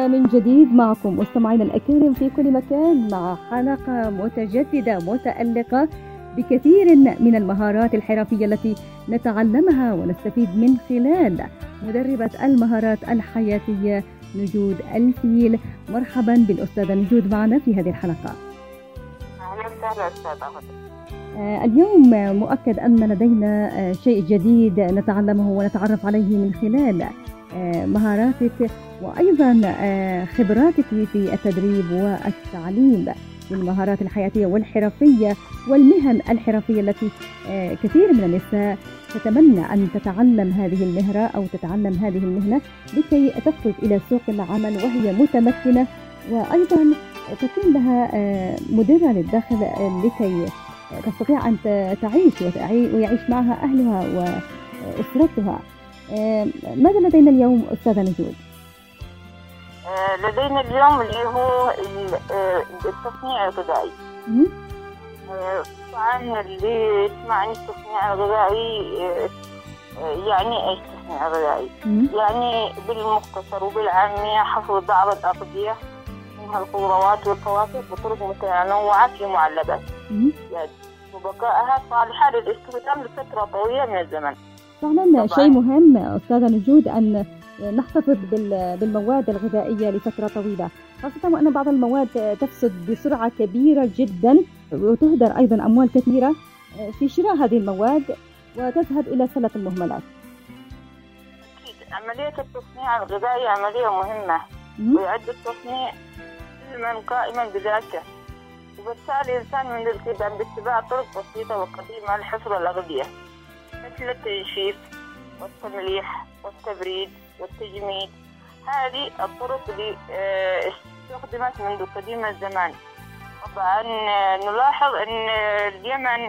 من جديد معكم مستمعينا الأكارم في كل مكان مع حلقة متجددة متألقة بكثير من المهارات الحرفية التي نتعلمها ونستفيد من خلال مدربة المهارات الحياتية نجود الفيل. مرحبا بالأستاذة نجود معنا في هذه الحلقة. أهلا وسهلا أستاذة. اليوم مؤكد أن لدينا شيء جديد نتعلمه ونتعرف عليه من خلال مهاراتك وأيضا خبراتك في التدريب والتعليم للمهارات الحياتية والحرفية والمهن الحرفية التي كثير من النساء تتمنى أن تتعلم هذه المهنة أو تتعلم هذه المهنة لكي تخرج إلى سوق العمل وهي متمكنة، وأيضا تكون لها مدرة للدخل لكي تستطيع أن تعيش ويعيش معها أهلها وأسرتها. ماذا لدينا اليوم أستاذة نجود؟ لدينا اليوم اللي هو التصنيع الغذائي. طبعا اللي يسمع عن التصنيع الغذائي يعني ايش تصنيع غذائي؟ يعني بالمختصر وبالعامية حفظ بعض الأغذية منها الخضروات والفواكه بطرق متنوعة في معلبات يعني وبقائها صالحة للاستخدام لفترة طويلة من الزمن. فعلا شيء مهم أستاذة نجود أن نحتفظ بالمواد الغذائية لفترة طويلة، خاصة وأن بعض المواد تفسد بسرعة كبيرة جدا وتهدر أيضا أموال كثيرة في شراء هذه المواد وتذهب إلى سلة المهملات. أكيد عملية التصنيع الغذائي عملية مهمة ويعد التصنيع علما قائما بذاته، وبالتالي الإنسان من الالتزام باتباع طرق بسيطة وقديمة لحفظ الأغذية مثل التنشيف والتمليح والتبريد والتجميد. هذه الطرق اللي استخدمت منذ قديم الزمان. طبعا نلاحظ أن اليمن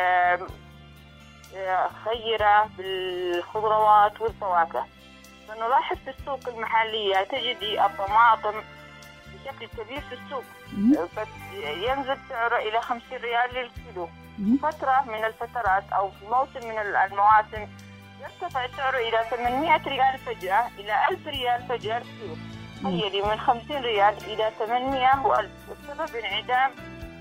خيرة بالخضروات والفواكه، فنلاحظ في السوق المحلية تجد الطماطم بشكل كبير في السوق ينزل سعره إلى 50 ريال للكيلو. فترة من الفترات أو في موسم من المواسم يرتفع سعره إلى 800 ريال فجأة إلى 1000 ريال فجأة الكيلو. تخيلي من 50 ريال إلى 800 وألف، والسبب انعدام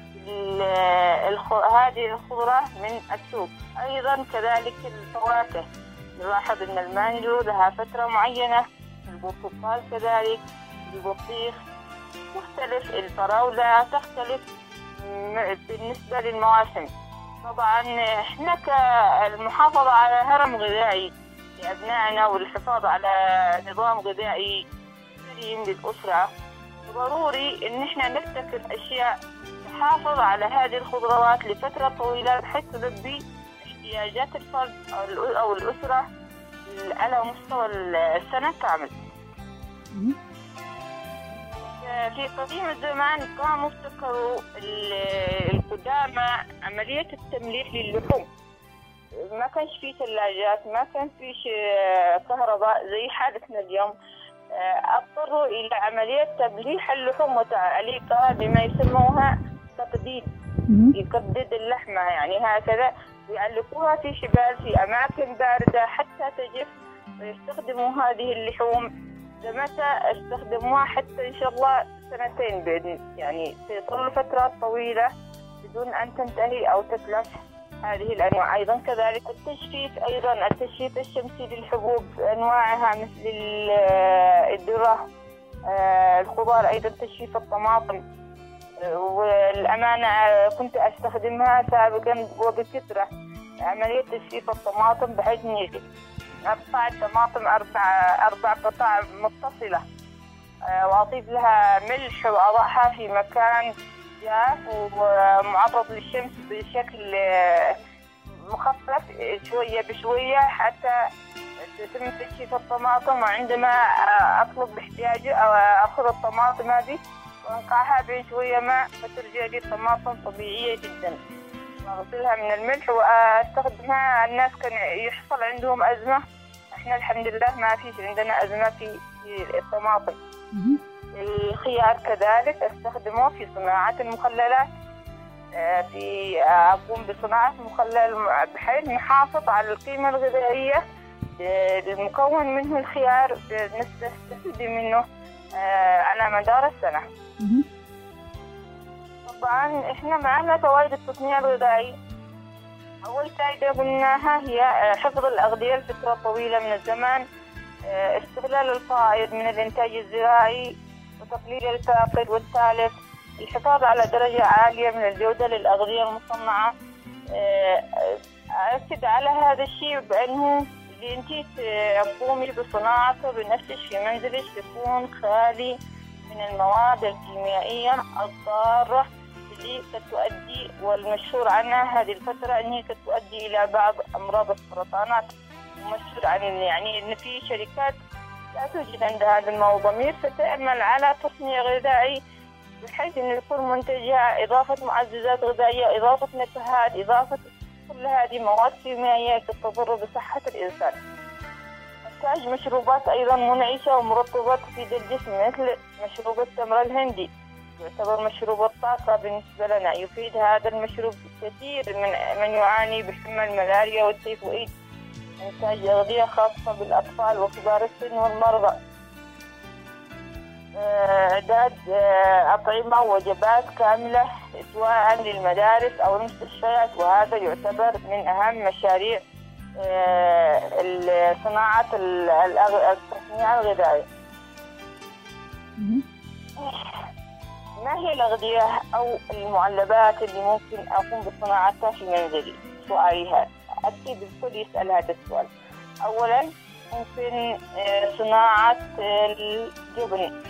هذه الخضرة من السوق. أيضا كذلك الفواكه نلاحظ أن المانجو لها فترة معينة، البرتقال كذلك، البطيخ تختلف، الفراولة تختلف بالنسبة للمواسم. طبعا احنا كالمحافظة على هرم غذائي لأبنائنا والحفاظ على نظام غذائي سليم للأسرة، ضروري ان احنا نبتكر اشياء تحافظ على هذه الخضروات لفترة طويلة بحيث تلبي احتياجات الفرد او الأسرة على مستوى السنة كامل. في قديم الزمان قاموا ابتكروا القدامى عملية التمليح للحوم. ما كانش فيه ثلاجات، ما كان فيه كهرباء زي حالتنا اليوم. اضطروا إلى عملية تمليح اللحوم وتعليقها بما يسموها تقديد، يقدد اللحمة يعني هكذا، ويعلقوها في شبال في أماكن باردة حتى تجف، ويستخدموا هذه اللحوم لمتى استخدموها حتى إن شاء الله 2 بإذن، يعني تظل فترات طويلة بدون أن تنتهي أو تتلف هذه الأنواع. أيضا كذلك التجفيف الشمسي للحبوب أنواعها مثل الذرة، الخضار، أيضا تجفيف الطماطم. والأمانة كنت أستخدمها سابقا وبكثرة عملية تجفيف الطماطم بحيث إني أقطع الطماطم 4 قطع متصلة وأضيف لها ملح وأضعها في مكان جاف ومعرض للشمس بشكل مخفف شوية بشوية حتى يتم تجفيف الطماطم. وعندما أطلب احتياجي أو أخذ الطماطم هذه وأنقعها بين شوية ماء فترجع لي الطماطم طبيعية جدا. أغسلها من الملح وأستخدمها. الناس كان يحصل عندهم أزمة، إحنا الحمد لله ما فيش عندنا أزمة في الطماطم. الخيار كذلك أستخدمه في صناعة المخللات، أقوم بصناعة مخلل بحيث نحافظ على القيمة الغذائية المكون منه الخيار، نستفيد منه على مدار السنة. طبعا احنا معنا فوائد التصنيع الغذائي. أول فائدة قلناها هي حفظ الأغذية لفترة طويلة من الزمن، استغلال الفائض من الإنتاج الزراعي وتقليل الفاقد. والثالث الحفاظ على درجة عالية من الجودة للأغذية المصنعة. أكد على هذا الشيء بأنه اللي أنتي تقومي بصناعته بنفسك في منزلك يكون خالي من المواد الكيميائية الضارة اللي قد تؤدي، والمشهور عنها هذه الفترة أنها قد تؤدي إلى بعض أمراض السرطانات. ومشهور عن يعني أن في شركات لا توجد عندها هذا الموضوع ضمير فتعمل على تصنيع غذائي بحيث أن يكون منتجها إضافة معززات غذائية، إضافة نكهات، إضافة كل هذه مواد كيميائية قد تضر بصحة الإنسان. تحتاج مشروبات أيضا منعشة ومرطبات تفيد الجسم مثل مشروب التمر الهندي، يعتبر مشروب الطاقة بالنسبة لنا. يفيد هذا المشروب كثير من يعاني بحمى الملاريا والتيفوئيد. إنتاج أغذية خاصة بالأطفال وكبار السن والمرضى. إعداد أطعمة ووجبات كاملة سواء للمدارس أو المستشفيات، وهذا يعتبر من أهم مشاريع صناعة التصنيع الغذائي. ما هي الأغذية أو المعلبات اللي ممكن أقوم بصناعتها في منزلي؟ سؤالي هذا أكيد الكل يسأل هذا السؤال. أولا ممكن صناعة الجبن.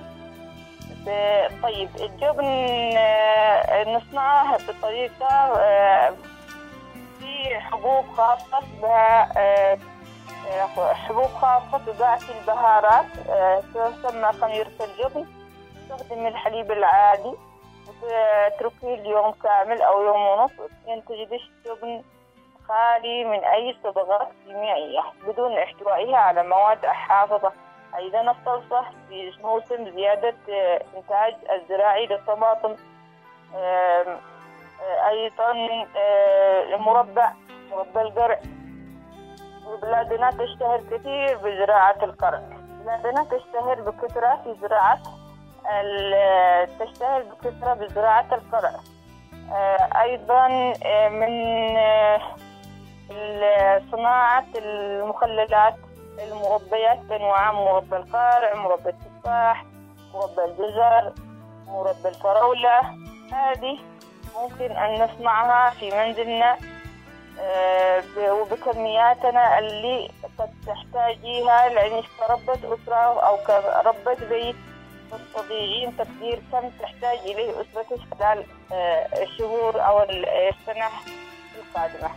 طيب الجبن نصنعها بطريقة في حبوب خاصة بها، حبوب خاصة تباع في البهارات تسمى خميرة الجبن. تستخدم الحليب العادي وتتركيه اليوم كامل أو يوم ونصف، ينتج جبن خالي من أي صبغات كيميائية بدون احتوائها على مواد حافظة. أيضا الصلصة في موسم زيادة إنتاج الزراعي للطماطم. أيضا مربى القرع. بلادنا تشتهر كثير بزراعة القرع. بلادنا تشتهر بكثرة في زراعة بزراعة القرع. أيضا من صناعة المخللات المربيات بأنواع مربى القارع، مربى التفاح، مربى الجزر، مربى الفراولة. هذه ممكن أن نصنعها في منزلنا وبكمياتنا اللي قد تحتاجيها، لأنك كربة أسرة أو كربة بيت تستطيعين تقدير كم تحتاج إليه أسرتك خلال الشهور أو السنة القادمة.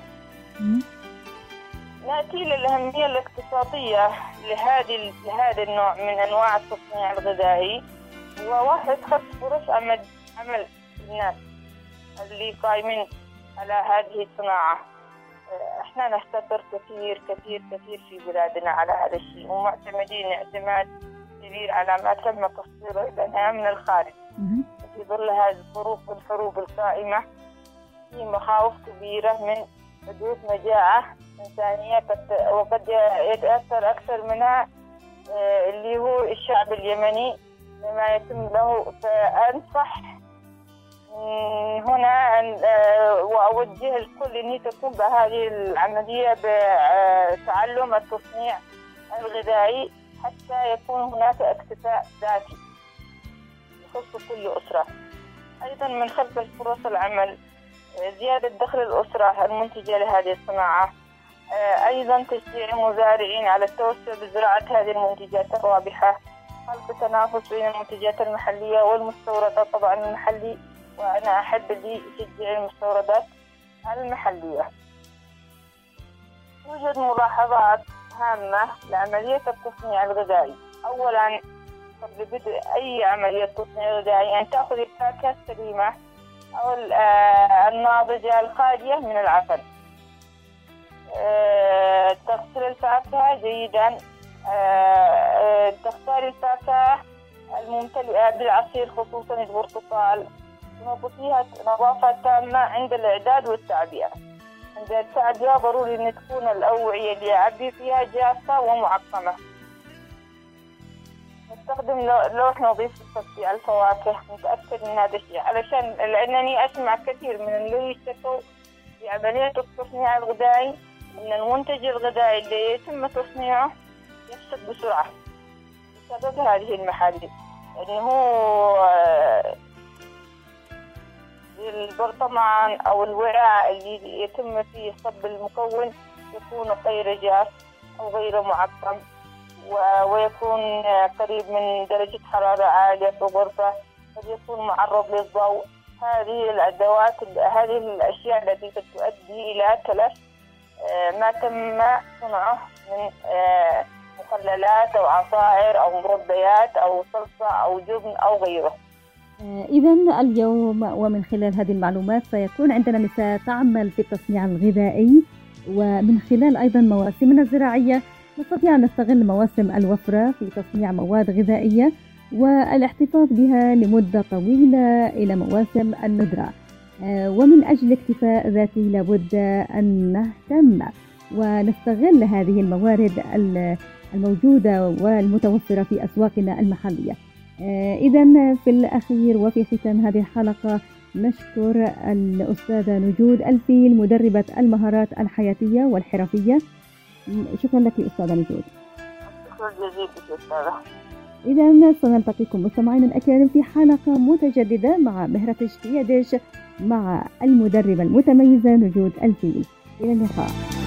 نأتي للأهمية الاقتصادية لهذا النوع من أنواع التصنيع الغذائي. وواحد خلق فرص عمل الناس اللي قائمين على هذه الصناعة. احنا نفتقر كثير كثير كثير في بلادنا على هذا الشيء، ومعتمدين اعتماد كبير على ما تم تصديره لنا من الخارج. في ظل هذه الظروف والحروب القائمة في مخاوف كبيرة من حدوث مجاعة إنسانية وقد يتأثر أكثر منها اللي هو الشعب اليمني لما يتم له. فأنصح هنا وأوجه الكل أن تقوم بهذه العملية بتعلم التصنيع الغذائي حتى يكون هناك اكتفاء ذاتي يخص كل أسرة. أيضا من خلق فرص العمل، زيادة دخل الأسرة المنتجة لهذه الصناعة. أيضا تشجيع المزارعين على التوسع بزراعة هذه المنتجات الرابحة. خلق تنافس بين المنتجات المحلية والمستوردة طبعا المحلي، وأنا أحب اللي يشجع المستوردات المحلية. توجد ملاحظات هامة لعملية التصنيع الغذائي. أولا قبل بدء أي عملية تصنيع غذائي أن تأخذ الفاكهة السليمة أو الناضجة الخالية من العفن. تغسل الفاكهة جيدا. تختار الفاكهة الممتلئة بالعصير خصوصا البرتقال. تنظفيها نظافة تامة عند الإعداد والتعبئة. عند التعبئة ضروري أن تكون الأوعية اللي يعبي فيها جافة ومعقمة. نستخدم لوح نظيف لتصفية الفواكه. متأكد من هذا الشيء علشان لأنني أسمع كثير من اللي يشتكوا في عملية التصنيع الغذائي أن المنتج الغذائي اللي يتم تصنيعه يفسد بسرعة بسبب هذه المحاليل، لأنه البرطمان أو الوعاء اللي يتم فيه صب المكون يكون غير جاف أو غير معقم، ويكون قريب من درجة حرارة عالية في الغرفة، قد يكون معرض للضوء. هذه الأدوات، هذه الأشياء التي تؤدي إلى تلف ما تم صنعه من مخللات أو عصائر أو مربيات أو صلصة أو جبن أو غيره. إذا اليوم ومن خلال هذه المعلومات سيكون عندنا نساء تعمل في التصنيع الغذائي، ومن خلال أيضا مواسمنا الزراعية نستطيع أن نستغل مواسم الوفرة في تصنيع مواد غذائية والاحتفاظ بها لمدة طويلة إلى مواسم الندرة. ومن أجل الاكتفاء ذاتي لابد أن نهتم ونستغل هذه الموارد الموجودة والمتوفرة في أسواقنا المحلية. إذا في الأخير وفي ختام هذه الحلقة نشكر الأستاذة نجود الفيل مدربة المهارات الحياتية والحرفية. شكرا لك أستاذة نجود. شكرا جزيلا أستاذة. إذا سنلتقيكم مستمعين الأكارم في حلقة متجددة مع مهرة اشتيادش مع المدربة المتميزة نجود الفيل. إلى اللقاء.